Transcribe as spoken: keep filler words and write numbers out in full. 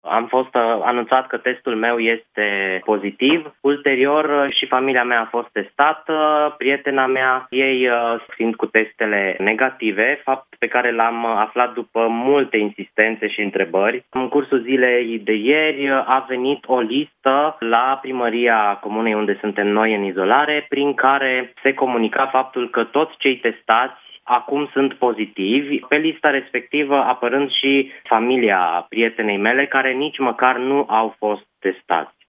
Am fost uh, anunțat că testul meu este pozitiv. Ulterior uh, și familia mea a fost testată, prietena mea, ei uh, fiind cu testele negative, fapt pe care l-am aflat după multe insistențe și întrebări. În cursul zilei de ieri uh, a venit o listă la primăria comunei unde suntem noi în izolare, prin care se comunica faptul că toți cei testați acum sunt pozitivi, pe lista respectivă apărând și familia prietenei mele care nici măcar nu au fost testați.